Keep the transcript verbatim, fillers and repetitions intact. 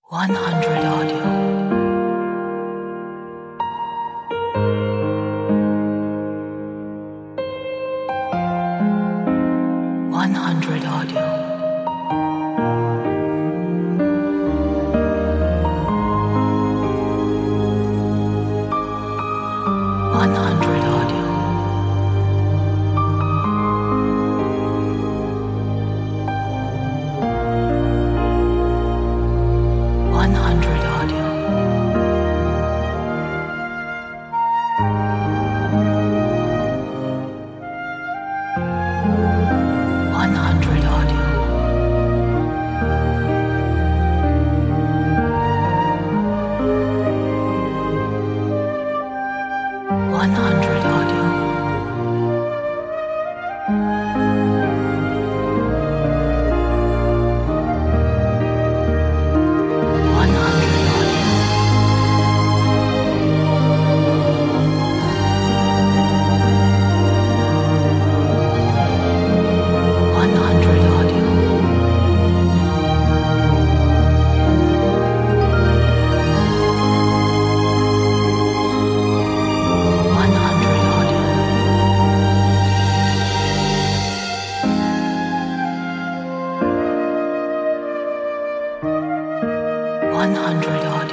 one hundred audio. one hundred audio. one hundred audio. one hundred audio. one hundred audio. one hundred audio. one hundred audio. one hundred audio. one hundred audio. one hundred audio.